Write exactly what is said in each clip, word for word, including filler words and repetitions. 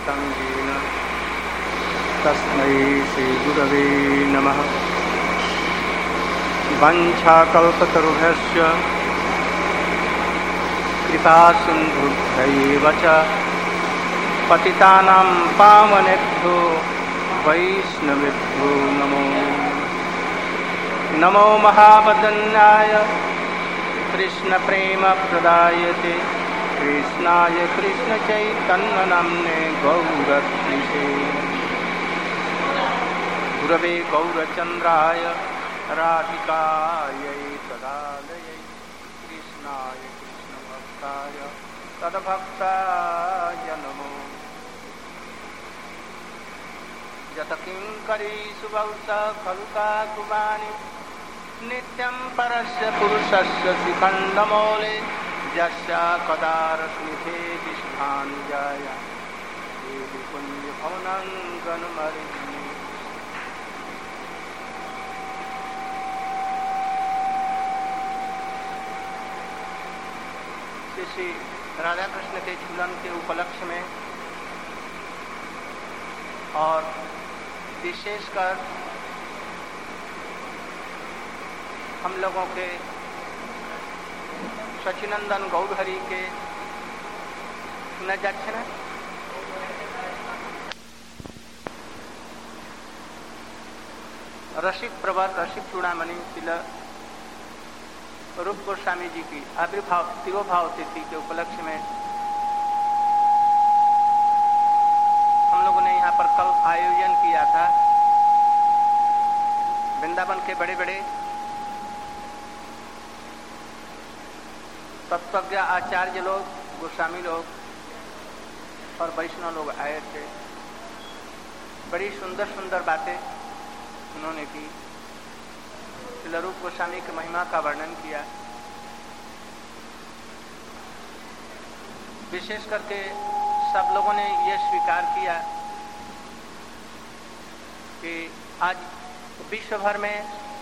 तं येन तस्मै श्रीगुरवे नमः। वाञ्छाकल्पतरुभ्यश्च कृपासिन्धुभ्यैव च पतितानां पावनेभ्यो वैष्णवेभ्यो नमो नमो महावदन्याय कृष्णप्रेमप्रदायते कृष्णाय कृष्णचैतन्यनाम्ने गौरत्रिषे गुरवे गौरचन्द्राय राधिकायै तदालयै कृष्णाय कृष्णभक्ताय तद्भक्ताय नमो। यत्किङ्करीषु बहुशः खलु काकुवानि नित्यं परस्य पुरुषस्य शिखण्डमौले यस्य कदारस्मिते तिष्ठानुजाय देवि पुण्यभवनं गणमरिणि। श्री राधा कृष्ण के झूलन के उपलक्ष्य में और विशेषकर हम लोगों के सचिनंदन गौरहरि के सुना जाच्छे ना रसिक प्रवर रसिक चूड़ामणि शिला रूप गोस्वामी जी की आविर्भाव तिरोभाव तिथि के उपलक्ष्य में हम लोगों ने यहाँ पर कल आयोजन किया था। वृंदावन के बड़े बड़े तत्वज्ञ आचार्य लोग, गोस्वामी लोग और वैष्णव लोग आए थे। बड़ी सुंदर सुंदर बातें उन्होंने की। श्री रूप गोस्वामी की महिमा का वर्णन किया। विशेष करके सब लोगों ने यह स्वीकार किया कि आज विश्व भर में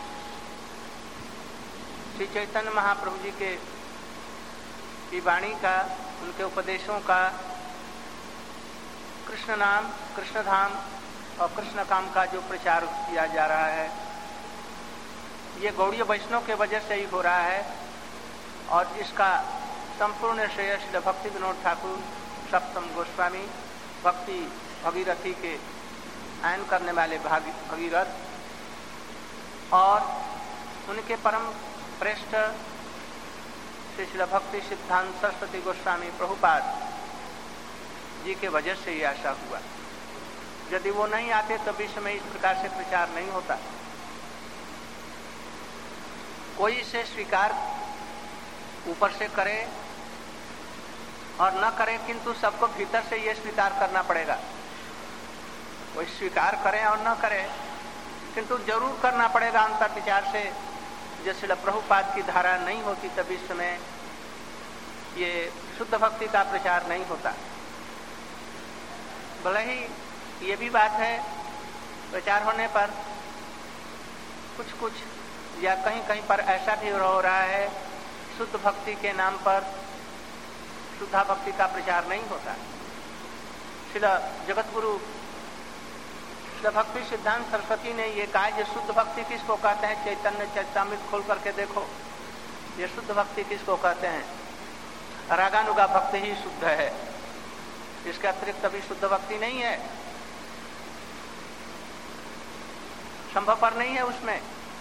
श्री चैतन्य महाप्रभु जी के की वाणी का, उनके उपदेशों का, कृष्ण नाम, कृष्ण धाम और कृष्ण काम का जो प्रचार किया जा रहा है, ये गौड़ीय वैष्णव के वजह से ही हो रहा है। और इसका संपूर्ण श्रेय श्री भक्ति विनोद ठाकुर सप्तम गोस्वामी भक्ति भगीरथी के आयन करने वाले भगीरथ और उनके परम श्रेष्ठ श्री श्री भक्ति सिद्धांत सरस्वती गोस्वामी प्रभुपाद जी के वजह से ये आशा हुआ। यदि वो नहीं आते तो विश्व में इस प्रकार से प्रचार नहीं होता। कोई इसे स्वीकार ऊपर से करे और न करे, किंतु सबको भीतर से ये स्वीकार करना पड़ेगा। कोई स्वीकार करे और न करे, किंतु जरूर करना पड़ेगा अंतर विचार से। जैसे प्रभुपाद की धारा नहीं होती तब विश्व में ये शुद्ध भक्ति का प्रचार नहीं होता। भले ही ये भी बात है, प्रचार होने पर कुछ कुछ या कहीं कहीं पर ऐसा भी हो रहा है, शुद्ध भक्ति के नाम पर शुद्धा भक्ति का प्रचार नहीं होता। श्री जगतगुरु श्री भक्ति सिद्धांत सरस्वती ने ये कहा, ये शुद्ध भक्ति किसको कहते हैं? चैतन्य चरितामृत खोल करके देखो, ये शुद्ध भक्ति किसको कहते हैं? रागानुगा भक्ति ही शुद्ध है, इसके अतिरिक्त अभी शुद्ध भक्ति नहीं है, संभव पर नहीं है। उसमें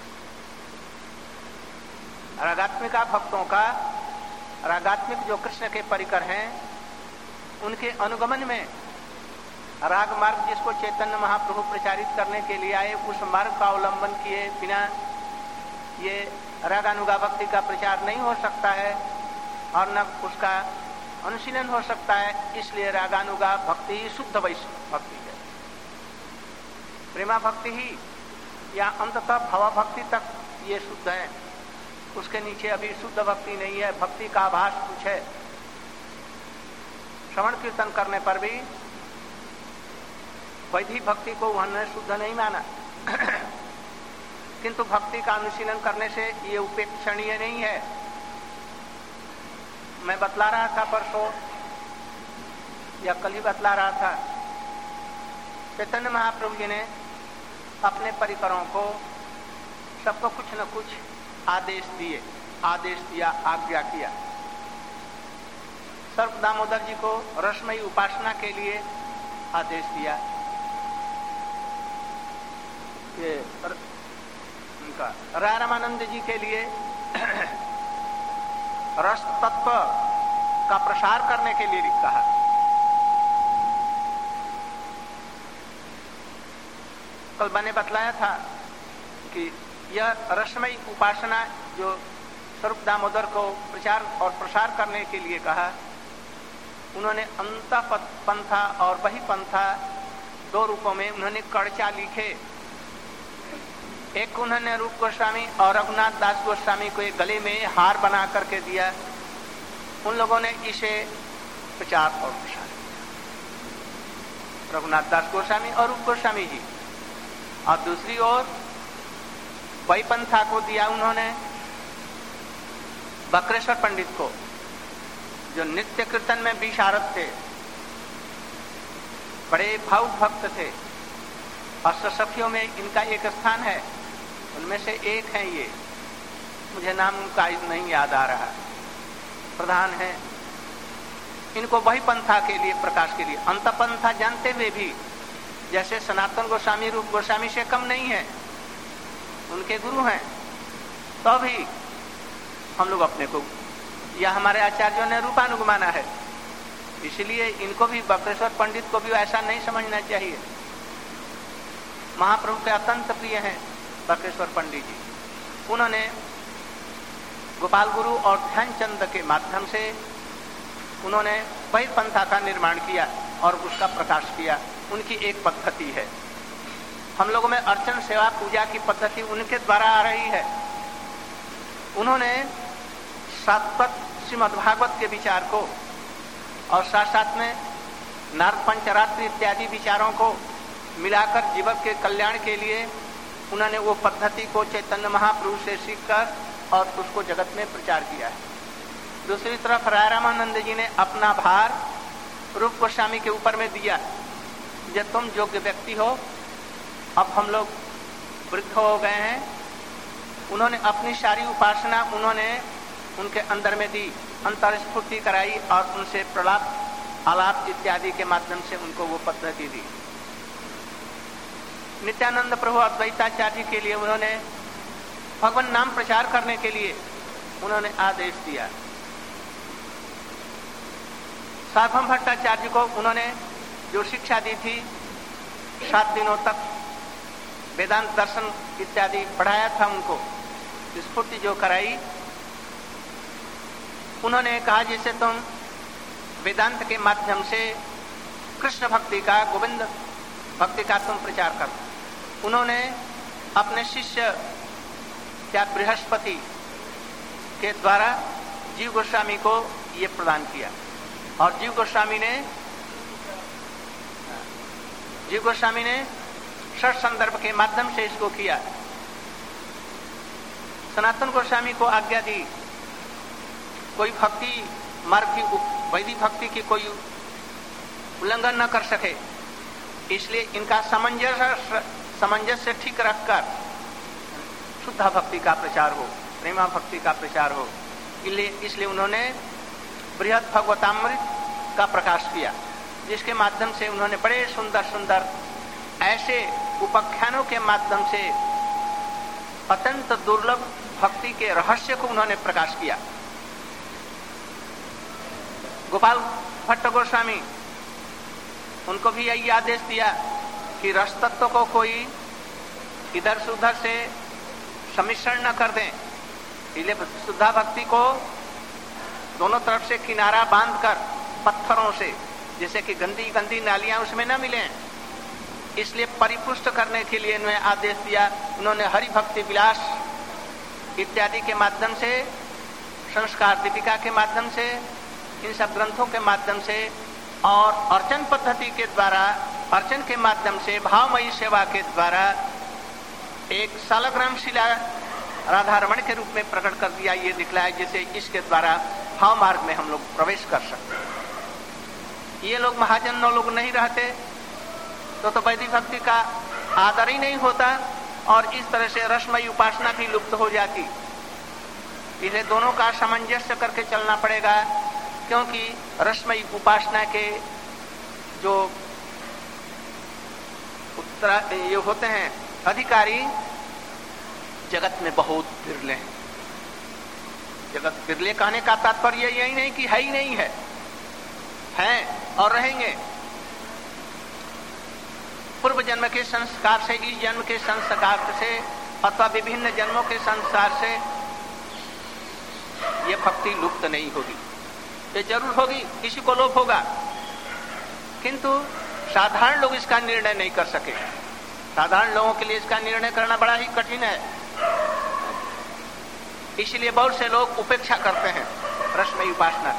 रागात्मिका भक्तों का, रागात्मिक जो कृष्ण के परिकर हैं, उनके अनुगमन में राग मार्ग जिसको चैतन्य महाप्रभु प्रचारित करने के लिए आए, उस मार्ग का अवलंबन किए बिना ये रागानुगा भक्ति का प्रचार नहीं हो सकता है और न उसका अनुशीलन हो सकता है। इसलिए रागानुगा भक्ति ही शुद्ध वैष्णव भक्ति है। प्रेमा भक्ति ही या अंततः भव भक्ति तक ये शुद्ध है, उसके नीचे अभी शुद्ध भक्ति नहीं है। भक्ति का आभास कुछ है। श्रवण कीर्तन करने पर भी वैदिक भक्ति को उन्होंने शुद्ध नहीं माना, किंतु भक्ति का अनुशीलन करने से ये उपेक्षणीय नहीं है। मैं बतला रहा था परसों या कल ही बतला रहा था चैतन्य महाप्रभु जी ने अपने परिकरों को सबको कुछ न कुछ आदेश दिए, आदेश दिया, आज्ञा किया। सर्व दामोदर जी को रसमयी उपासना के लिए आदेश दिया। ये उनका रामानंद जी के लिए रस तत्व का प्रसार करने के लिए कहा। कल मैंने बतलाया था कि यह रसमयी उपासना जो स्वरूप दामोदर को प्रचार और प्रसार करने के लिए कहा, उन्होंने अंतः पंथा और बही पंथा दो रूपों में उन्होंने कड़चा लिखे। एक उन्होंने रूप गोस्वामी और रघुनाथ दास गोस्वामी को एक गले में हार बना करके दिया। उन लोगों ने इसे प्रचार और प्रसार किया, रघुनाथ दास गोस्वामी और रूप गोस्वामी जी। और दूसरी ओर वही पंथा को दिया उन्होंने बकरेश्वर पंडित को, जो नित्य कीर्तन में विशारद थे, बड़े भावुक भक्त थे। अष्टसखियों में इनका एक स्थान है, उनमें से एक है ये, मुझे नाम उनका नहीं याद आ रहा, प्रधान है। इनको वही पंथा के लिए, प्रकाश के लिए, अंतपंथा जानते हुए भी जैसे सनातन गोस्वामी रूप गोस्वामी से कम नहीं है, उनके गुरु हैं, तो भी हम लोग अपने को, या हमारे आचार्यों ने रूपानुगमाना है, इसलिए इनको भी, बकरेश्वर पंडित को भी ऐसा नहीं समझना चाहिए। महाप्रभु के अत्यंत प्रिय हैं बकरेश्वर पंडित जी। उन्होंने गोपाल गुरु और ध्यानचंद के माध्यम से उन्होंने वही पंथा का निर्माण किया और उसका प्रकाश किया। उनकी एक पद्धति है, हम लोगों में अर्चन सेवा पूजा की पद्धति उनके द्वारा आ रही है। उन्होंने सात्वत श्रीमद्भागवत के विचार को और साथ साथ में नारद पंचरात्रि इत्यादि विचारों को मिलाकर जीवन के कल्याण के लिए उन्होंने वो पद्धति को चैतन्य महाप्रभु से सीखकर और उसको जगत में प्रचार किया है। दूसरी तरफ रामानंद जी ने अपना भार रूप गोस्वामी के ऊपर में दिया, जब तुम योग्य व्यक्ति हो, अब हम लोग वृद्ध हो गए हैं। उन्होंने अपनी सारी उपासना उन्होंने उनके अंदर में दी, अंतर्स्फूर्ति कराई और उनसे प्रलाप, आलाप इत्यादि के माध्यम से उनको वो पद्धति दी। नित्यानंद प्रभु अद्वैताचार्य जी के लिए उन्होंने भगवान नाम प्रचार करने के लिए उन्होंने आदेश दिया। साधम भट्टाचार्य को उन्होंने जो शिक्षा दी थी, सात दिनों तक वेदांत दर्शन इत्यादि पढ़ाया था, उनको स्फूर्ति जो कराई, उन्होंने कहा जैसे तुम वेदांत के माध्यम से कृष्ण भक्ति का, गोविंद भक्ति का तुम प्रचार करो। उन्होंने अपने शिष्य क्या बृहस्पति के द्वारा जीव गोस्वामी को ये प्रदान किया और जीव गोस्वामी ने जीव गोस्वामी ने षट संदर्भ के माध्यम से इसको किया। सनातन गोस्वामी को आज्ञा दी, कोई भक्ति मार्ग की, वैदिक भक्ति की कोई उल्लंघन न कर सके, इसलिए इनका सामंजस्य सामंजस्य ठीक रखकर शुद्ध भक्ति का प्रचार हो, प्रेमा भक्ति का प्रचार हो, इसलिए इसलिए उन्होंने बृहद भगवतामृत का प्रकाश किया, जिसके माध्यम से उन्होंने बड़े सुंदर सुंदर ऐसे उपाख्यानों के माध्यम से अत्यंत दुर्लभ भक्ति के रहस्य को उन्होंने प्रकाश किया। गोपाल भट्ट गोस्वामी, उनको भी यही आदेश दिया कि रस तत्व को कोई इधर से उधर से सम्मिश्रण न कर दें, इसलिए शुद्धा भक्ति को दोनों तरफ से किनारा बांधकर पत्थरों से, जैसे कि गंदी गंदी नालियां उसमें न मिलें, इसलिए परिपुष्ट करने के लिए उन्हें आदेश दिया। उन्होंने हरि भक्ति विलास इत्यादि के माध्यम से, संस्कार दीपिका के माध्यम से, इन सब ग्रंथों के माध्यम से और अर्चन पद्धति के द्वारा, अर्चन के माध्यम से भावमयी सेवा के द्वारा एक सालग्राम शिला राधारमण के रूप में प्रकट कर दिया। ये दिखलाया जैसे इसके द्वारा भाव मार्ग में हम लोग प्रवेश कर सकते हैं। ये लोग महाजन लोग नहीं रहते, तो तो वैदिक भक्ति का आदर ही नहीं होता और इस तरह से रसमयी उपासना भी लुप्त हो जाती। इसलिए दोनों का सामंजस्य करके चलना पड़ेगा, क्योंकि रसमयी उपासना के जो उत्तरा ये होते हैं अधिकारी जगत में बहुत बिरले हैं। जगत बिरले कहने का तात्पर्य यही नहीं कि है ही नहीं है, हैं और रहेंगे। पूर्व जन्म के संस्कार से, इस जन्म के संस्कार से अथवा विभिन्न जन्मों के संस्कार से ये भक्ति लुप्त नहीं होगी। ये जरूर होगी, किसी को लोभ होगा, किंतु साधारण लोग इसका निर्णय नहीं कर सके। साधारण लोगों के लिए इसका निर्णय करना बड़ा ही कठिन है। इसलिए बहुत से लोग उपेक्षा करते हैं रसमयी उपासना।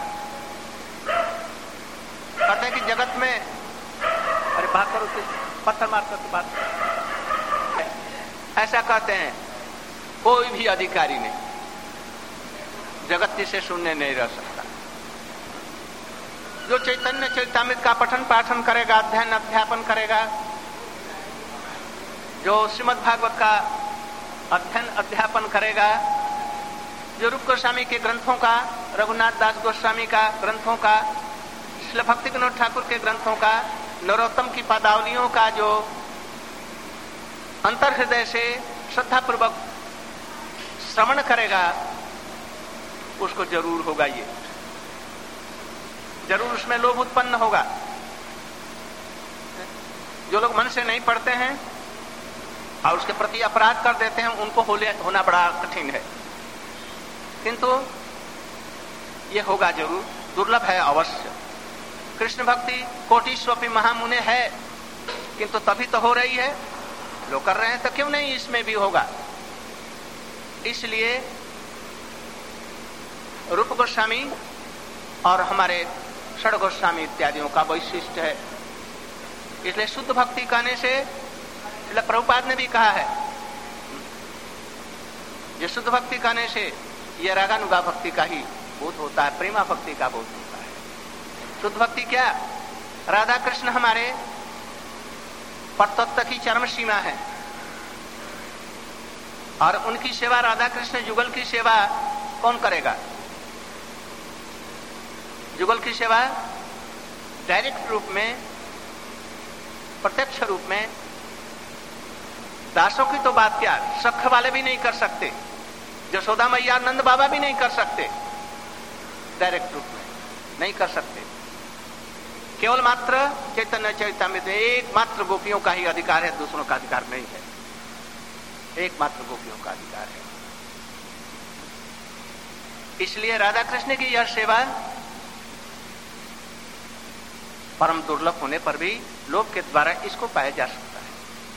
कहते हैं कि जगत में, अरे बात करो, पत्थर मारकर तो बात, ऐसा कहते हैं। कोई भी अधिकारी नहीं, जगत से शून्य नहीं रह सकता। जो चैतन्य चरितामृत का पठन पाठन करेगा, अध्ययन अध्यापन करेगा, जो श्रीमद् भागवत का अध्ययन अध्यापन करेगा, जो रूप गोस्वामी के ग्रंथों का, रघुनाथ दास गोस्वामी का ग्रंथों का, श्रील भक्ति विनोद ठाकुर के ग्रंथों का, नरोत्तम की पदावलियों का जो अंतर हृदय से श्रद्धापूर्वक श्रवण करेगा, उसको जरूर होगा, ये जरूर उसमें लोभ उत्पन्न होगा। जो लोग मन से नहीं पढ़ते हैं और उसके प्रति अपराध कर देते हैं, उनको होना बड़ा कठिन है, किंतु ये होगा जरूर, दुर्लभ है अवश्य। कृष्ण भक्ति कोटिस्वपि महामुने है, किंतु तभी तो हो रही है, लोग कर रहे हैं, तो क्यों नहीं इसमें भी होगा। इसलिए रूप गोस्वामी और हमारे षड गोस्वामी इत्यादियों का वैशिष्ट है। इसलिए शुद्ध भक्ति कहने से, इसलिए प्रभुपाद ने भी कहा है, ये शुद्ध भक्ति कहने से ये रागानुगा भक्ति का ही बोध होता है, प्रेमा भक्ति का बोध होता है। शुद्ध भक्ति क्या? राधा कृष्ण हमारे परतत्व की चरम सीमा है, और उनकी सेवा, राधा कृष्ण युगल की सेवा कौन करेगा? युगल की सेवा डायरेक्ट रूप में, प्रत्यक्ष रूप में, दासों की तो बात क्या, सख वाले भी नहीं कर सकते, यशोदा मैया नंद बाबा भी नहीं कर सकते, डायरेक्ट रूप में नहीं कर सकते। केवल मात्र चैतन्य चरितामृत एक मात्र गोपियों का ही अधिकार है, दूसरों का अधिकार नहीं है, एकमात्र गोपियों का अधिकार है। इसलिए राधा कृष्ण की यह सेवा परम दुर्लभ होने पर भी लोक के द्वारा इसको पाया जा सकता है।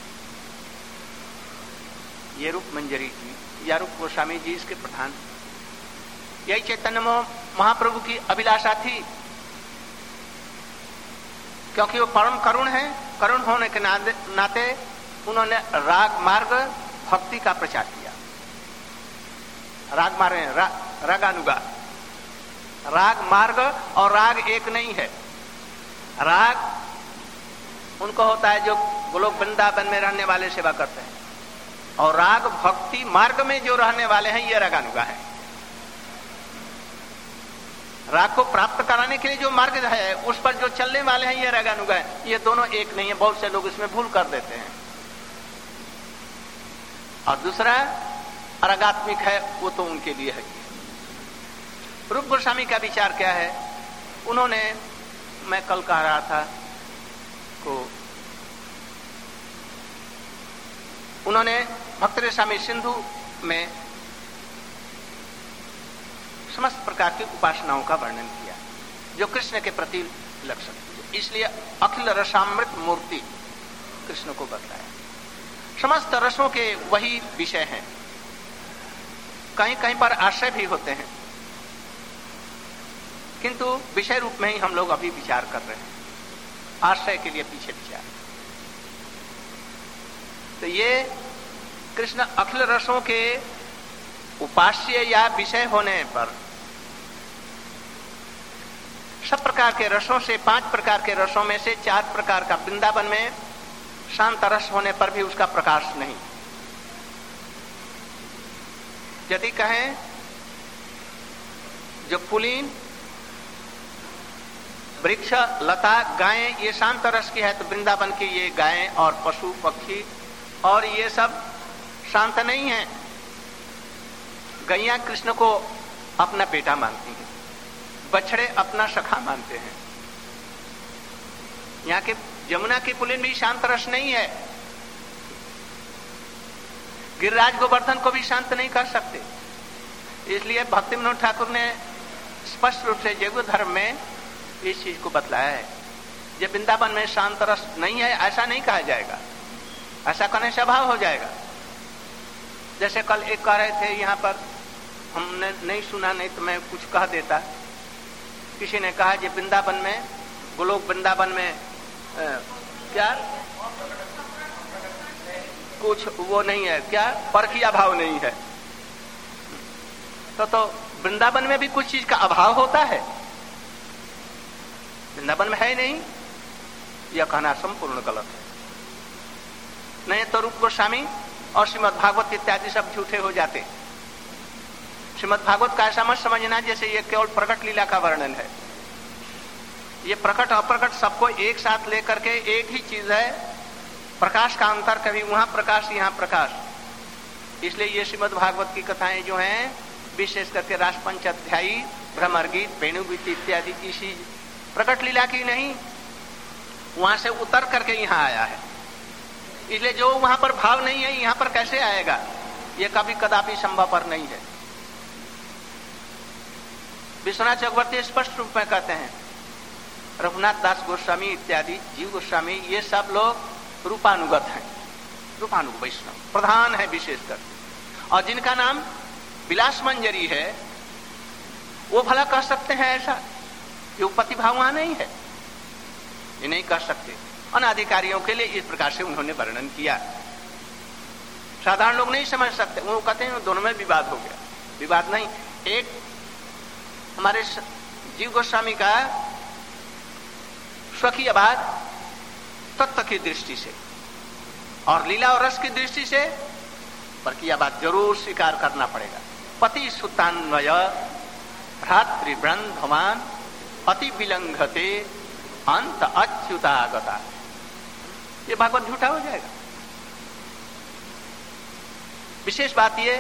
ये रूप मंजरी जी या रूप गोस्वामी जी इसके प्रधान, यही चैतन्य महाप्रभु की अभिलाषा थी, क्योंकि वो परम करुण है। करुण होने के नाते उन्होंने राग मार्ग भक्ति का प्रचार किया। राग मार्ग, रा, रागानुगा, राग मार्ग और राग एक नहीं है। राग उनको होता है जो गोलोक वृंदावन में रहने वाले सेवा करते हैं, और राग भक्ति मार्ग में जो रहने वाले हैं, ये रागानुगा है। राग को प्राप्त कराने के लिए जो मार्ग है, उस पर जो चलने वाले हैं, ये रागानुगा है। ये दोनों एक नहीं है, बहुत से लोग इसमें भूल कर देते हैं। और दूसरा रागात्मिक है, वो तो उनके लिए है। रूप गोस्वामी का विचार क्या है? उन्होंने, मैं कल कह रहा था को, उन्होंने भक्त रेशामी सिंधु में समस्त प्रकार की उपासनाओं का वर्णन किया, जो कृष्ण के प्रति लक्षण, इसलिए अखिल रसामृत मूर्ति कृष्ण को बताया। समस्त रसों के वही विषय हैं, कहीं कहीं पर आश्रय भी होते हैं, किंतु विषय रूप में ही हम लोग अभी विचार कर रहे हैं, आश्रय के लिए पीछे विचार। तो ये कृष्ण अखिल रसों के उपास्य या विषय होने पर सब प्रकार के रसों से, पांच प्रकार के रसों में से चार प्रकार का वृंदावन में शांत रस होने पर भी उसका प्रकाश नहीं। यदि कहें जो पुलीन, वृक्ष, लता, गायें ये शांत रस की है, तो वृंदावन की ये गायें और पशु पक्षी और ये सब शांत नहीं है। गैया कृष्ण को अपना बेटा मानती हैं, बछड़े अपना सखा मानते हैं। यहाँ के यमुना की पुलिन भी शांत रस नहीं है। गिरिराज गोवर्धन को भी शांत नहीं कर सकते। इसलिए भक्ति विनोद ठाकुर ने स्पष्ट रूप से जैव धर्म में इस चीज को बतलाया है। जब वृंदावन में शांत रस नहीं है ऐसा नहीं कहा जाएगा, ऐसा कहने से अभाव हो जाएगा। जैसे कल एक कह रहे थे यहाँ पर, हमने नहीं सुना, नहीं तो मैं कुछ कह देता। किसी ने कहा कि वृंदावन में, गोलोक वृंदावन में आ, क्या कुछ वो नहीं है, क्या परखी अभाव नहीं है। तो तो वृंदावन में भी कुछ चीज का अभाव होता है, वृंदावन में है नहीं, यह कहना संपूर्ण गलत है। नहीं तो रूप गोस्वामी और श्रीमद् भागवत इत्यादि सब झूठे हो जाते। श्रीमद् भागवत का ऐसा मत समझना जैसे ये केवल प्रकट लीला का वर्णन है। ये प्रकट अप्रकट सबको एक साथ लेकर के एक ही चीज है। प्रकाश का अंतर, कभी वहां प्रकाश यहाँ प्रकाश। इसलिए ये श्रीमद् भागवत की कथाएं जो हैं विशेष करके रासपंच अध्यायी, भ्रमर गीत, वेणुगीत इत्यादि किसी प्रकट लीला की नहीं, वहां से उतर करके यहाँ आया है। इसलिए जो वहां पर भाव नहीं है यहाँ पर कैसे आएगा, ये कभी कदापि संभव पर नहीं है। विश्वनाथ चक्रवर्ती स्पष्ट रूप में कहते हैं, रघुनाथ दास गोस्वामी इत्यादि, जीव गोस्वामी, ये सब लोग रूपानुगत हैं, रूपानुग वैष्णव प्रधान है विशेषकर। और जिनका नाम विलास मंजरी है वो भला कह सकते हैं ऐसा, ये उपपत्ति भाव वहां नहीं है, ये नहीं कह सकते। अनाधिकारियों के लिए इस प्रकार से उन्होंने वर्णन किया, साधारण लोग नहीं समझ सकते। वो कहते हैं दोनों में विवाद हो गया। विवाद नहीं, एक हमारे जीव गोस्वामी का स्वकीयवाद तत्व की दृष्टि से और लीला और रस की दृष्टि से पर की बात जरूर स्वीकार करना पड़ेगा। पति सुतान्वय रात्रि ब्रह्मवान अति विलंघते अंत अच्युतागता, ये भागवत झूठा हो जाएगा। विशेष बात ये,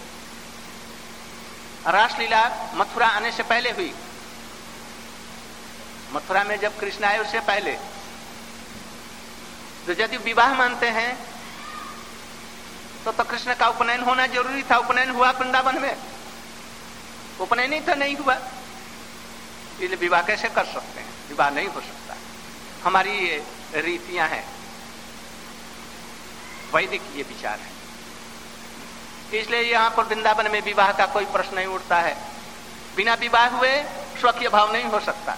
रासलीला मथुरा आने से पहले हुई। मथुरा में जब कृष्ण आए उससे पहले, तो यदि विवाह मानते हैं तो तो कृष्ण का उपनयन होना जरूरी था। उपनयन हुआ वृंदावन में, उपनयन ही तो नहीं हुआ, इसलिए विवाह कैसे कर सकते हैं? विवाह नहीं हो सकता। हमारी ये रीतियां हैं, वैदिक ये विचार है। इसलिए यहां पर वृंदावन में विवाह का कोई प्रश्न नहीं उठता है। बिना विवाह हुए स्वकीय भाव नहीं हो सकता।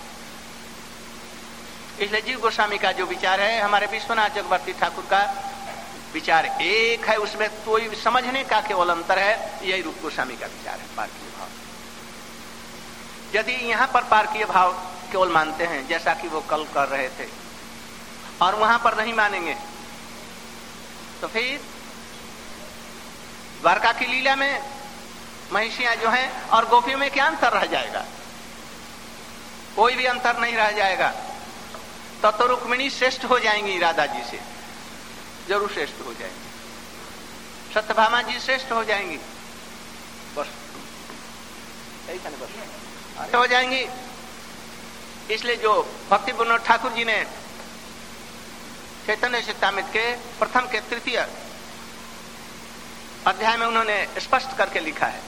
इसलिए जीव गोस्वामी का जो विचार है, हमारे विश्वनाथ चक्रवर्ती ठाकुर का विचार एक है, उसमें कोई समझने का केवल अंतर है। यही रूप गोस्वामी का विचार है, पारकीय भाव। यदि यहां पर पारकीय भाव केवल मानते हैं जैसा कि वो कल कर रहे थे और वहां पर नहीं मानेंगे, तो फिर द्वारका की लीला में महिषियां जो हैं और गोपियों में क्या अंतर रह जाएगा? कोई भी अंतर नहीं रह जाएगा। तब तो रुक्मिणी श्रेष्ठ हो जाएंगी राधा जी से, जरूर श्रेष्ठ हो जाएंगी। सत्यभामा जी श्रेष्ठ हो जाएंगी, बस ऐसा नहीं, बस हो जाएंगी। इसलिए जो भक्ति विनोद ठाकुर जी ने चैतन्य चरितामृत के प्रथम के तृतीय अध्याय में उन्होंने स्पष्ट करके लिखा है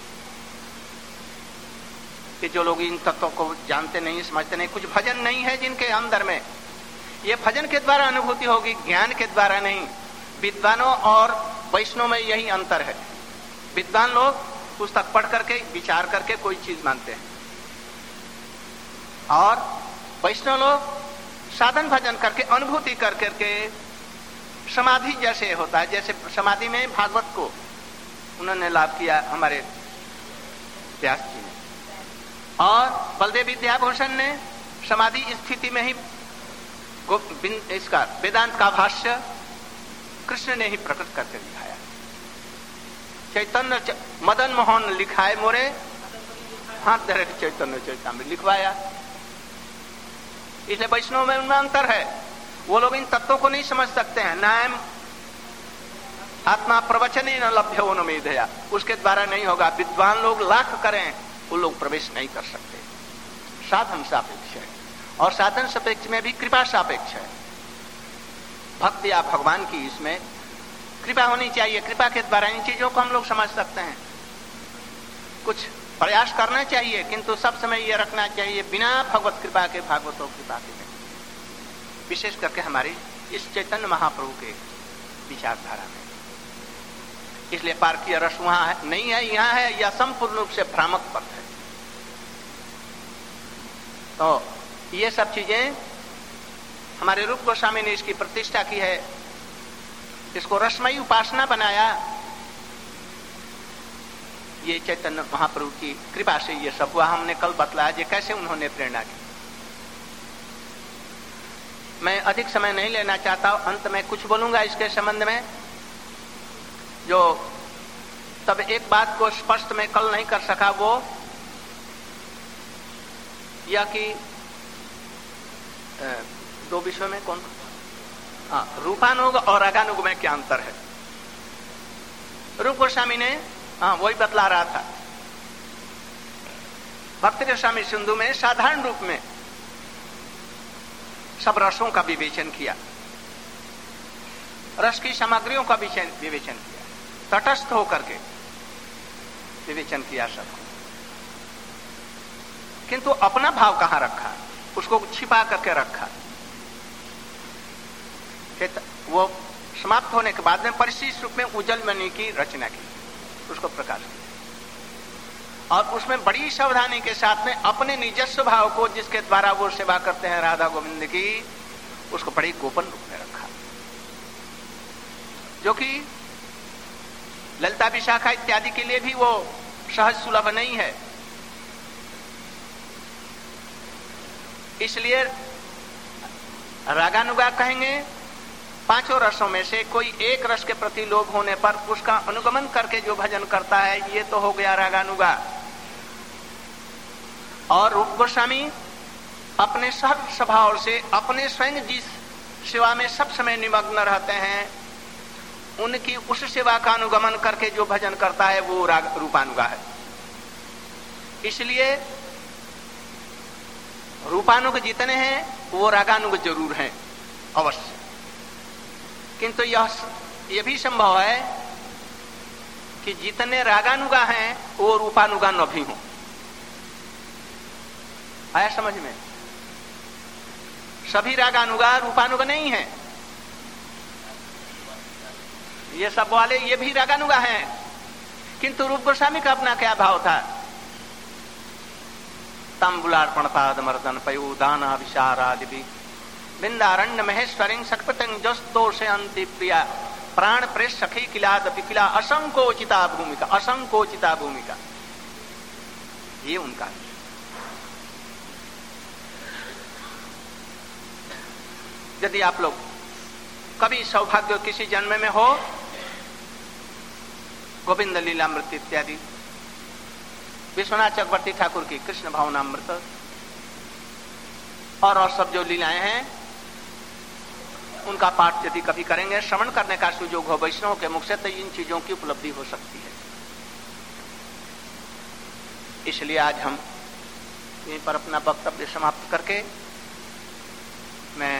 कि जो लोग इन तत्वों को जानते नहीं, समझते नहीं, कुछ भजन नहीं है जिनके अंदर में, ये भजन के द्वारा अनुभूति होगी, ज्ञान के द्वारा नहीं। विद्वानों और वैष्णव में यही अंतर है। विद्वान लोग पुस्तक पढ़ करके विचार करके कोई चीज मानते हैं और वैष्णव लोग साधन भजन करके अनुभूति कर करके, समाधि जैसे होता है, जैसे समाधि में भागवत को उन्होंने लाभ किया हमारे व्यास जी ने, और बलदेव विद्याभूषण ने समाधि स्थिति में ही इसका वेदांत का भाष्य कृष्ण ने ही प्रकट करके दिखाया। चैतन्य च... मदन मोहन लिखाए मोरे हाथ धरे चैतन्य चैतन्य लिखवाया। इसलिए वैष्णव में उनमें अंतर है। वो लोग इन तत्वों को नहीं समझ सकते हैं। नाम आत्मा प्रवचन ही न लभ्यो न मेधया, उसके द्वारा नहीं होगा। विद्वान लोग लाख करें, वो लोग प्रवेश नहीं कर सकते। साधन सापेक्ष है, और साधन सापेक्ष में भी कृपा सापेक्ष है। भक्ति या भगवान की इसमें कृपा होनी चाहिए। कृपा के द्वारा इन चीजों को हम लोग समझ सकते हैं। कुछ प्रयास करना चाहिए, किंतु सब समय ये रखना चाहिए बिना भगवत कृपा के भागवतों कृपा के नहीं। विशेष करके हमारे इस चैतन्य महाप्रभु के विचारधारा में। इसलिए पारकीय रस वहां है नहीं है, यहां है। यह संपूर्ण रूप से भ्रामक पथ है। तो ये सब चीजें हमारे रूप गोस्वामी ने इसकी प्रतिष्ठा की है। इसको रसमयी उपासना बनाया। ये चैतन्य महाप्रभु की कृपा से ये सब हुआ। हमने कल बतलाया कि कैसे उन्होंने प्रेरणा की। मैं अधिक समय नहीं लेना चाहता हूं, अंत में कुछ बोलूंगा इसके संबंध में। जो तब एक बात को स्पष्ट में कल नहीं कर सका, वो यह कि दो विषयों में कौन हाँ रूपानुग और रागानुग में क्या अंतर है। रूप गोस्वामी ने हाँ वही बतला रहा था। भक्ति गोस्वामी सिंधु में साधारण रूप में सब रसों का विवेचन किया, रस की सामग्रियों का विवेचन किया, तटस्थ होकर के विवेचन किया सबको। किंतु अपना भाव कहां रखा, उसको छिपा करके रखा। वो समाप्त होने के बाद में परिशिष्ट रूप में उज्जवल मणि की रचना की, उसको प्रकाश किया। और उसमें बड़ी सावधानी के साथ में अपने निजस्व भाव को, जिसके द्वारा वो सेवा करते हैं राधा गोविंद की, उसको बड़ी गोपन रूप में रखा। जो कि ललिता विशाखा इत्यादि के लिए भी वो सहज सुलभ नहीं है। इसलिए रागानुगा कहेंगे पांचों रसों में से कोई एक रस के प्रति लोभ होने पर उसका अनुगमन करके जो भजन करता है, ये तो हो गया रागानुगा। और रूप गोस्वामी अपने सब स्वभाव से अपने स्वयं जिस सेवा में सब समय निमग्न रहते हैं, उनकी उस सेवा का अनुगमन करके जो भजन करता है वो राग रूपानुगा है। इसलिए रूपानुग जितने हैं वो रागानुग जरूर हैं अवश्य। किंतु यह यह भी संभव है कि जितने रागानुगा हैं वो रूपानुगा न भी हों। आया समझ में? सभी रागानुगा रूपानुगा नहीं है। ये सब वाले ये भी रागानुगा हैं, किंतु रूप गोस्वामी का अपना क्या भाव था? तांबुलार्पण पाद मर्दन पयो दाना विशारादि बिंदारण्य महेश्वरी सकपतंग जस्तोषे अंति प्रिया प्राण प्रेस सखी किलाद पिकिला असंकोचिता भूमिका असंकोचिता भूमिका ये उनका। यदि आप लोग कभी सौभाग्य किसी जन्म में हो, गोविंद लीलामृत इत्यादि विश्वनाथ चक्रवर्ती ठाकुर की कृष्ण भावनामृत और और सब जो लीलाएं हैं उनका पाठ यदि कभी करेंगे, श्रवण करने का सुयोग हो वैष्णव के मुख से, तो इन चीजों की उपलब्धि हो सकती है। इसलिए आज हम यहीं पर अपना वक्तव्य समाप्त करके मैं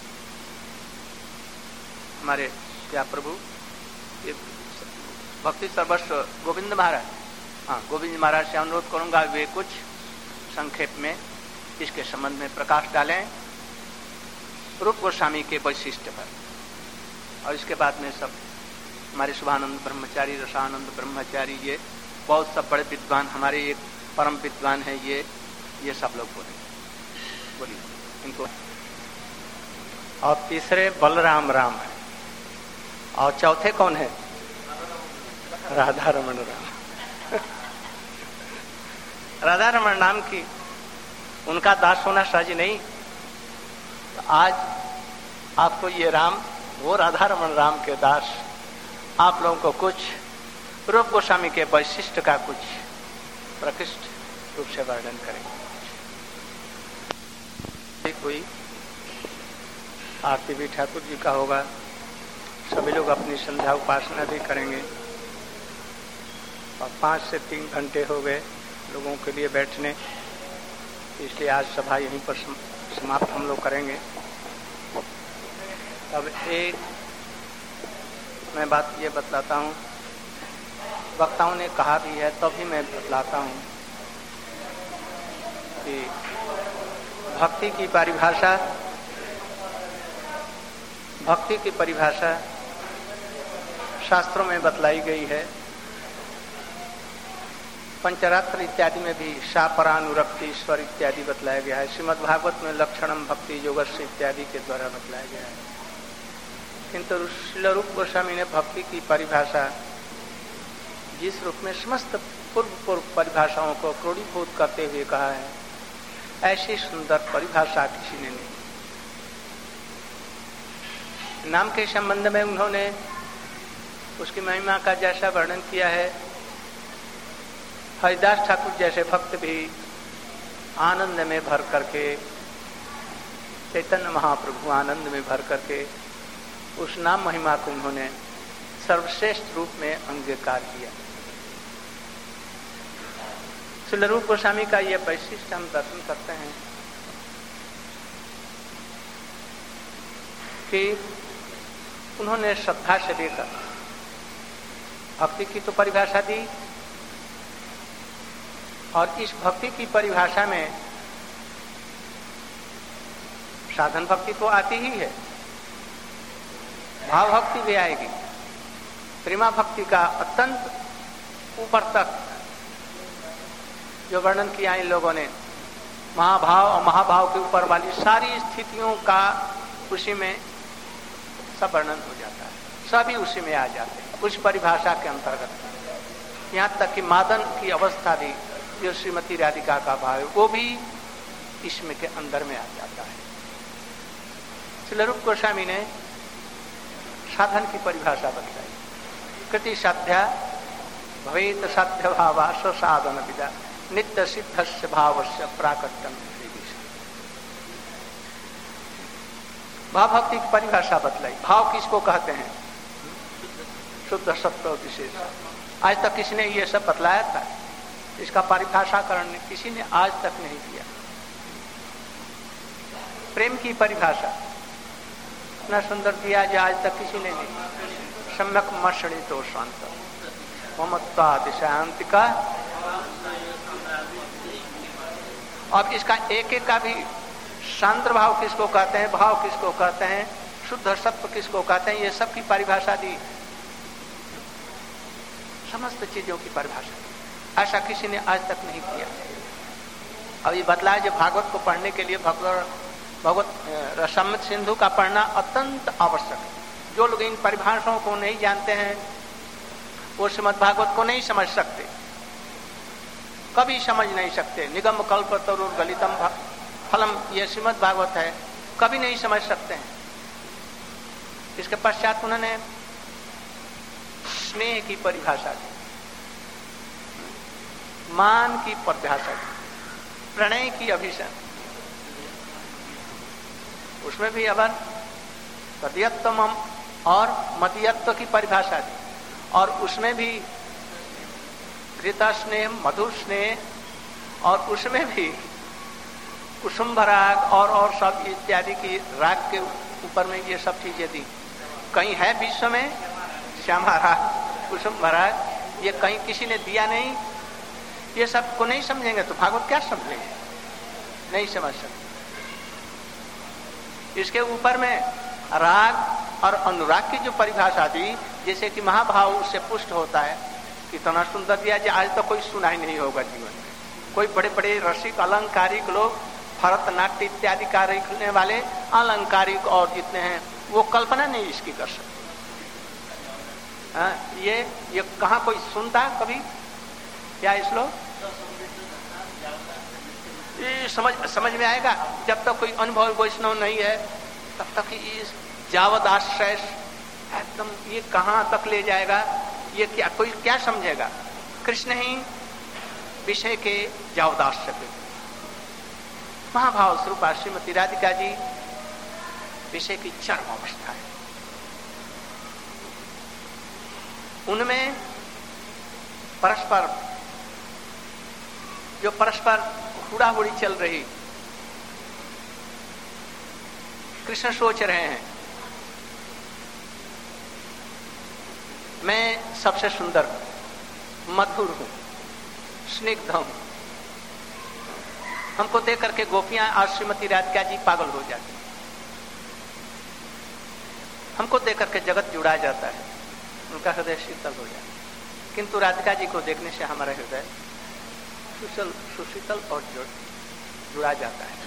हमारे क्या प्रभु ये भक्ति सर्वस्व गोविंद महाराज हाँ गोविंद महाराज से अनुरोध करूंगा वे कुछ संक्षेप में इसके संबंध में प्रकाश डालें रूप गोस्वामी के वैशिष्ट्य पर। और इसके बाद में सब हमारे शुभानंद ब्रह्मचारी, रसानंद ब्रह्मचारी, ये बहुत सब बड़े विद्वान हमारे एक परम विद्वान है, ये ये सब लोग बोले बोलिए इनको। और तीसरे बलराम राम है और चौथे कौन है? राधा रमन राम। राधा रमन नाम की उनका दास होना सहज नहीं। तो आज आपको ये राम वो राधा रमन राम के दास आप लोगों को कुछ रूप गोस्वामी के वैशिष्ट का कुछ प्रकृष्ट रूप से वर्णन करेंगे। कोई आरती भी ठाकुर जी का होगा, सभी लोग अपनी संध्या उपासना भी करेंगे और पाँच से तीन घंटे हो गए लोगों के लिए बैठने, इसलिए आज सभा यहीं पर समाप्त हम लोग करेंगे। अब एक मैं बात ये बतलाता हूँ, वक्ताओं ने कहा भी है तब भी मैं बतलाता हूँ कि भक्ति की परिभाषा भक्ति की परिभाषा शास्त्रों में बतलाई गई है। पंचरात्र इत्यादि में भी शापरानुरक्ति ईश्वर इत्यादि बतलाया गया है। श्रीमद् भागवत में लक्षणम भक्ति योगस्य इत्यादि के द्वारा बतलाया गया है। किंतु श्रील रूप गोस्वामी ने भक्ति की परिभाषा जिस रूप में समस्त पूर्व पूर्व परिभाषाओं को क्रोडीभूत करते हुए कहा है, ऐसी सुंदर परिभाषा किसी ने नहीं। नाम के संबंध में उन्होंने उसकी महिमा का जैसा वर्णन किया है, हरिदास ठाकुर जैसे भक्त भी आनंद में भर करके, चैतन्य महाप्रभु आनंद में भर करके उस नाम महिमा को उन्होंने सर्वश्रेष्ठ रूप में अंगीकार किया। श्रील रूप गोस्वामी का यह वैशिष्ट हम दर्शन करते हैं कि उन्होंने श्रद्धा से लेकर भक्ति की तो परिभाषा दी, और इस भक्ति की परिभाषा में साधन भक्ति तो आती ही है, भाव भक्ति भी आएगी। प्रेमा भक्ति का अत्यंत ऊपर तक जो वर्णन किया इन लोगों ने, महाभाव और महाभाव के ऊपर वाली सारी स्थितियों का उसी में सब वर्णन हो जाता है, सभी उसी में आ जाते हैं उस परिभाषा के अंतर्गत। यहाँ तक कि मादन की अवस्था भी जो श्रीमती राधिका का भाव है वो भी इसमें के अंदर में आ जाता है। श्रील रूप गोस्वामी ने साधन की परिभाषा बताई, कृति साध्या भवेत साध्य भावा स्वसाधन विदा नित्य सिद्धस्य भावस्य प्राकट्यम। भाव भक्ति की परिभाषा बतलाई। भाव किसको कहते हैं? शुद्ध सत्व विशेष। आज तक किसी ने ये सब बतलाया था, इसका परिभाषाकरण किसी ने आज तक नहीं किया। प्रेम की परिभाषा इतना सुंदर दिया जो आज तक किसी ने नहीं। सम्यक मर्षणी तो शांत ममत्वा दिशांतिका। अब इसका एक एक का भी शांत भाव किसको कहते हैं, भाव किसको कहते हैं, शुद्ध सत्व किसको कहते हैं, ये सब की परिभाषा दी, समस्त चीजों की परिभाषा। ऐसा किसी ने आज तक नहीं किया। अब ये बतलाया जो भागवत को पढ़ने के लिए भगवत भगवत रसमृत सिंधु का पढ़ना अत्यंत आवश्यक है। जो लोग इन परिभाषाओं को नहीं जानते हैं वो श्रीमद् भागवत को नहीं समझ सकते, कभी समझ नहीं सकते। निगम कल्प तरुर गलितम फलम, ये श्रीमद् भागवत है, कभी नहीं समझ सकते हैं। इसके पश्चात उन्होंने स्नेह की परिभाषा दी, मान की परिभाषा दी, प्रणय की अभिषेक, उसमें भी अवर तदीयत्व और मदीयत्व की परिभाषा दी, और उसमें भी घृता स्नेह, मधुर स्नेह, और उसमें भी कुसुम्भ राग और और सब इत्यादि की राग के ऊपर में ये सब चीजें दी। कहीं है विश्व में श्यामा राग, कुसुम्भ राग, ये कहीं किसी ने दिया नहीं। ये सब को नहीं समझेंगे तो भागवत क्या समझेंगे, नहीं समझ सकते। इसके ऊपर में राग और अनुराग की जो परिभाषा दी, जैसे कि महाभाव उससे पुष्ट होता है, कितना सुंदर दिया जो आज तक तो कोई सुना ही नहीं होगा जीवन में। कोई बड़े बड़े रसिक अलंकारिक लोग, भरतनाट्य इत्यादि कार्य लिखने वाले अलंकारिक और जितने हैं वो कल्पना नहीं इसकी कर सकते। हाँ, ये ये कहाँ कोई सुनता कभी क्या इस लोग ये समझ समझ में आएगा। जब तक कोई अनुभव वैष्णव नहीं है तब तक इस जावद आश्रय, एकदम ये कहां तक ले जाएगा, ये क्या कोई क्या समझेगा। कृष्ण ही विषय के जावदाश्रय पे महाभाव स्वरूप श्रीमती राधिका जी विषय की चरम अवस्था है। उनमें परस्पर जो परस्पर हुड़ाहुड़ी चल रही, कृष्ण सोच रहे हैं मैं सबसे सुंदर हूं, मधुर हूं, स्निग्ध हूं। हमको देख करके गोपियां और श्रीमती राधिका जी पागल हो जाती, हमको देख करके जगत जुड़ा जाता है, उनका हृदय शीतल हो जाता है। किंतु राधिका जी को देखने से हमारा हृदय सुशील सुशीतल और जुड़ा जाता है।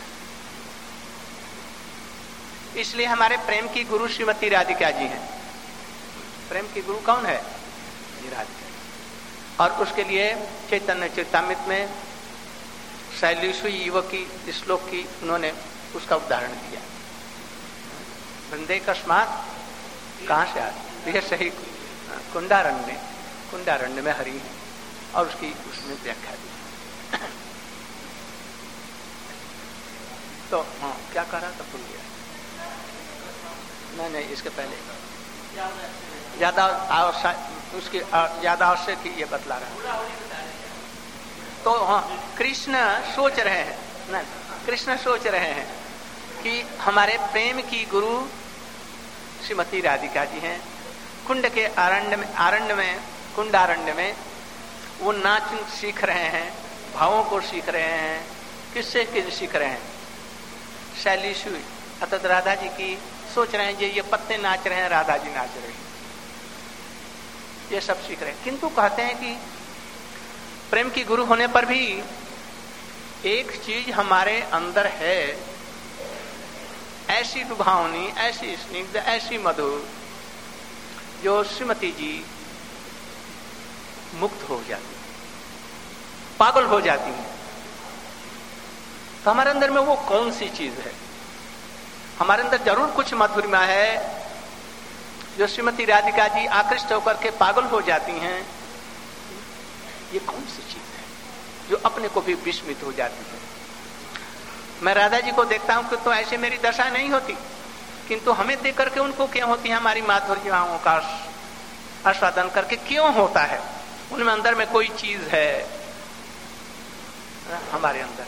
इसलिए हमारे प्रेम की गुरु श्रीमती राधिका जी हैं। प्रेम की गुरु कौन है? ये राधिका। और उसके लिए चैतन्य चरितामृत में शैलीसु युवकी श्लोक की उन्होंने उसका उदाहरण दिया। वृंदे कस्मात, कहां से आती? यह सही कुंडारण्य, कुंडारण्य में हरि है और उसकी उसमें व्याख्या दी। तो हाँ क्या कह रहा था, भूल गया। नहीं नहीं इसके पहले ज्यादा आवश्यक, उसकी ज्यादा आवश्यक ये बतला रहा है। तो हाँ कृष्ण सोच रहे हैं, नहीं कृष्ण सोच रहे हैं कि हमारे प्रेम की गुरु श्रीमती राधिका जी हैं। कुंड के आरण्य में, आरण्य में कुंडारण्य में वो नाच सीख रहे हैं, भावों को सीख रहे हैं। किससे किस सीख रहे हैं? शैलीशु अर्थात राधा जी की सोच रहे हैं, ये ये पत्ते नाच रहे हैं, राधा जी नाच रहे हैं, ये सब सीख रहे हैं। किंतु कहते हैं कि प्रेम की गुरु होने पर भी एक चीज हमारे अंदर है, ऐसी लुभावनी, ऐसी स्निग्ध, ऐसी मधुर, जो श्रीमती जी मुक्त हो जाती, पागल हो जाती है। तो हमारे अंदर में वो कौन सी चीज है? हमारे अंदर जरूर कुछ मधुरिमा है जो श्रीमती राधिका जी आकृष्ट होकर के पागल हो जाती हैं। ये कौन सी चीज है जो अपने को भी विस्मित हो जाती है? मैं राधा जी को देखता हूं कि तो ऐसे मेरी दशा नहीं होती, किंतु हमें देख करके उनको क्यों होती है? हमारी माधुर्यताओं का आस्वादन करके क्यों होता है? उनमें अंदर में कोई चीज है हमारे अंदर,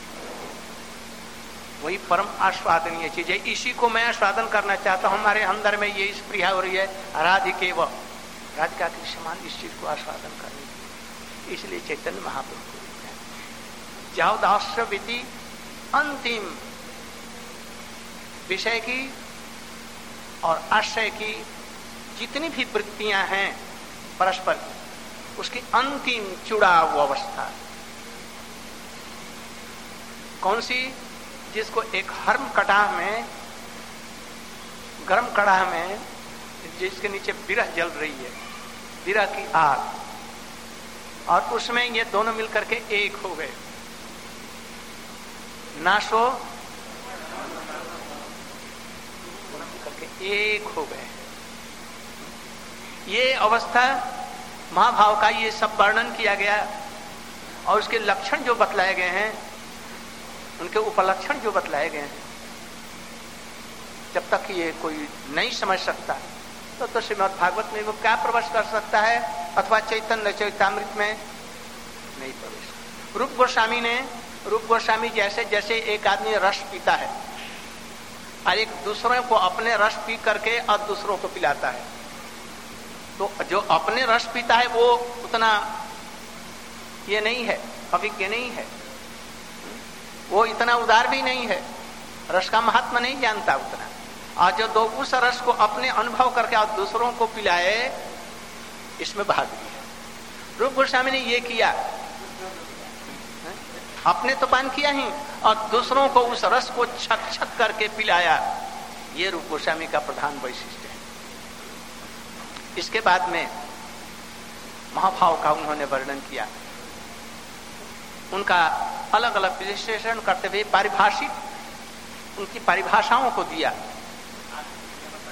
वही परम आस्वादनीय चीज है। इसी को मैं आस्वादन करना चाहता हूं। हमारे अंदर में ये स्प्रिया हो रही है राधिके व राधिका के समान इस चीज को आस्वादन करने की। इसलिए चैतन्य महाप्रभु जाओ दास्यविति अंतिम विषय की और आश्रय की जितनी भी वृत्तियां हैं परस्पर की, उसकी अंतिम चुड़ाव अवस्था कौन सी? जिसको एक हर्म कटाह में, गर्म कड़ाह में, जिसके नीचे बिरह जल रही है, बिरह की आग, और उसमें ये दोनों मिलकर के एक हो गए। नाशो करके एक हो गए। ये अवस्था महाभाव का ये सब वर्णन किया गया और उसके लक्षण जो बतलाए गए हैं, उनके उपलक्षण जो बतलाए गए हैं, जब तक ये कोई नहीं समझ सकता तो तो श्रीमद् भागवत में वो क्या प्रवेश कर सकता है अथवा चैतन्य चरितामृत में नहीं प्रवेश। रूप गोस्वामी ने, रूप गोस्वामी जैसे जैसे एक आदमी रस पीता है और एक दूसरों को अपने रस पी करके और दूसरों को पिलाता है, तो जो अपने रस पीता है वो उतना ये नहीं है, अभिज्ञ नहीं है, वो इतना उदार भी नहीं है, रस का महात्मा नहीं जानता उतना। और जो दो उस रस को अपने अनुभव करके और दूसरों को पिलाए, इसमें बहादुरी है। रूप गोस्वामी ने ये किया, अपने तो पान किया ही और दूसरों को उस रस को छक छक करके पिलाया। ये रूप गोस्वामी का प्रधान वैशिष्ट्य है। इसके बाद में महाभाव का उन्होंने वर्णन किया, उनका अलग अलग विश्लेषण करते हुए पारिभाषिक उनकी परिभाषाओं को दिया।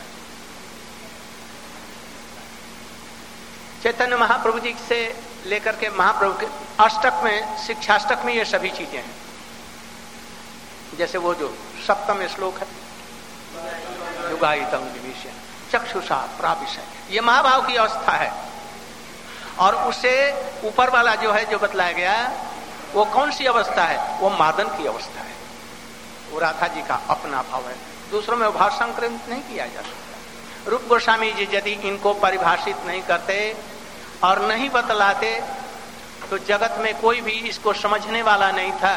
चैतन्य महाप्रभु जी से लेकर के महाप्रभु के अष्टक में, शिक्षाष्टक में ये सभी चीजें हैं। जैसे वो जो सप्तम श्लोक है, युगायितम विविष्य चक्षुषा प्राविशय, ये महाभाव की अवस्था है। और उससे ऊपर वाला जो है, जो बतलाया गया, वो कौन सी अवस्था है? वो मादन की अवस्था है। वो राधा जी का अपना भाव है, दूसरों में भाव संक्रमित नहीं किया जा सकता। रूप गोस्वामी जी यदि इनको परिभाषित नहीं करते और नहीं बतलाते तो जगत में कोई भी इसको समझने वाला नहीं था।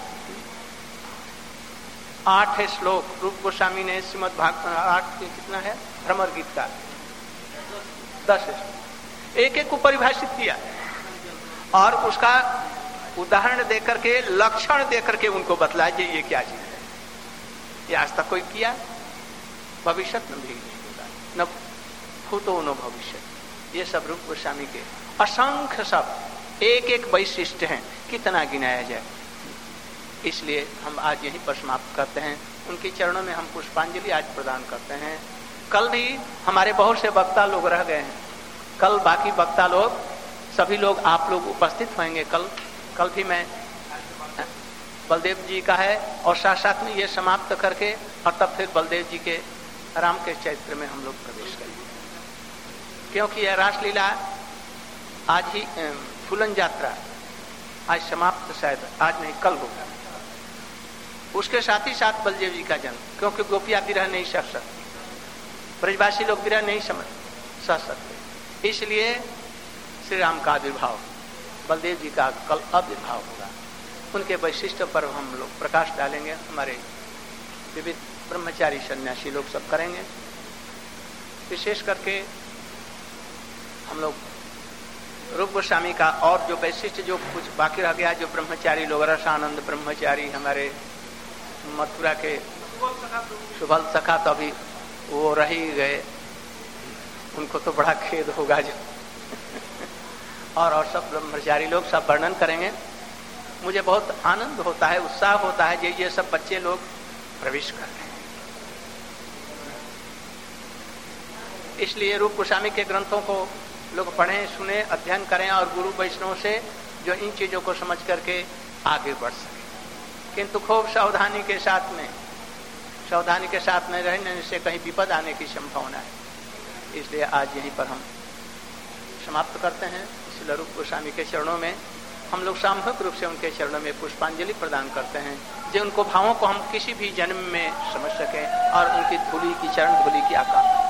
आठ श्लोक रूप गोस्वामी ने श्रीमद् भागवत, आठ कितना है भ्रमर गीत का, दस एक एक को परिभाषित किया और उसका उदाहरण देकर के, लक्षण देकर के उनको बतलाया ये क्या चीज है। ये आज तक कोई किया? भविष्य में भी नहीं होगा, न भूतो न भविष्य। ये सब रूप गोस्वामी के असंख्य सब एक एक वैशिष्ट हैं, कितना गिनाया जाए। इसलिए हम आज यहीं पर समाप्त करते हैं। उनके चरणों में हम पुष्पांजलि आज प्रदान करते हैं। कल भी हमारे बहुत से वक्ता लोग रह गए हैं, कल बाकी वक्ता लोग, सभी लोग, आप लोग उपस्थित होंगे। कल कल भी मैं बलदेव जी का है और साथ साथ में ये समाप्त करके और तब फिर बलदेव जी के राम के चैत्र में हम लोग प्रवेश करेंगे, क्योंकि यह रासलीला आज ही, फूलन यात्रा आज समाप्त, शायद आज नहीं कल होगा। उसके साथ ही साथ बलदेव जी का जन्म, क्योंकि गोपियां विरह नहीं सह सकती, ब्रजवासी लोग विरह नहीं समझ सह सकते, इसलिए श्री राम का आविर्भाव, बलदेव जी का कल आविर्भाव होगा। उनके वैशिष्ट पर हम लोग प्रकाश डालेंगे, हमारे विविध ब्रह्मचारी सन्यासी लोग सब करेंगे। विशेष करके हम लोग रूप गोस्वामी का और जो वैशिष्ट जो कुछ बाकी रह गया, जो ब्रह्मचारी लोग, रसानंद ब्रह्मचारी, हमारे मथुरा के सुबल सखा, तो अभी वो रह ही गए, उनको तो बड़ा खेद होगा जो और और सब ब्रह्मचारी लोग सब वर्णन करेंगे। मुझे बहुत आनंद होता है, उत्साह होता है, ये ये सब बच्चे लोग प्रवेश कर रहे हैं। इसलिए रूप गोस्वामी के ग्रंथों को लोग पढ़ें, सुने, अध्ययन करें और गुरु वैष्णव से जो इन चीजों को समझ करके आगे बढ़ सके। किंतु खूब सावधानी के साथ में, सावधानी के साथ में रहने से कहीं विपद आने की संभावना है। इसलिए आज यहीं पर हम समाप्त करते हैं। इसलिए रूप गोस्वामी के चरणों में हम लोग सामूहिक रूप से उनके चरणों में पुष्पांजलि प्रदान करते हैं, जो उनको भावों को हम किसी भी जन्म में समझ सकें और उनकी धूली की, चरण धूली की आकांक्षा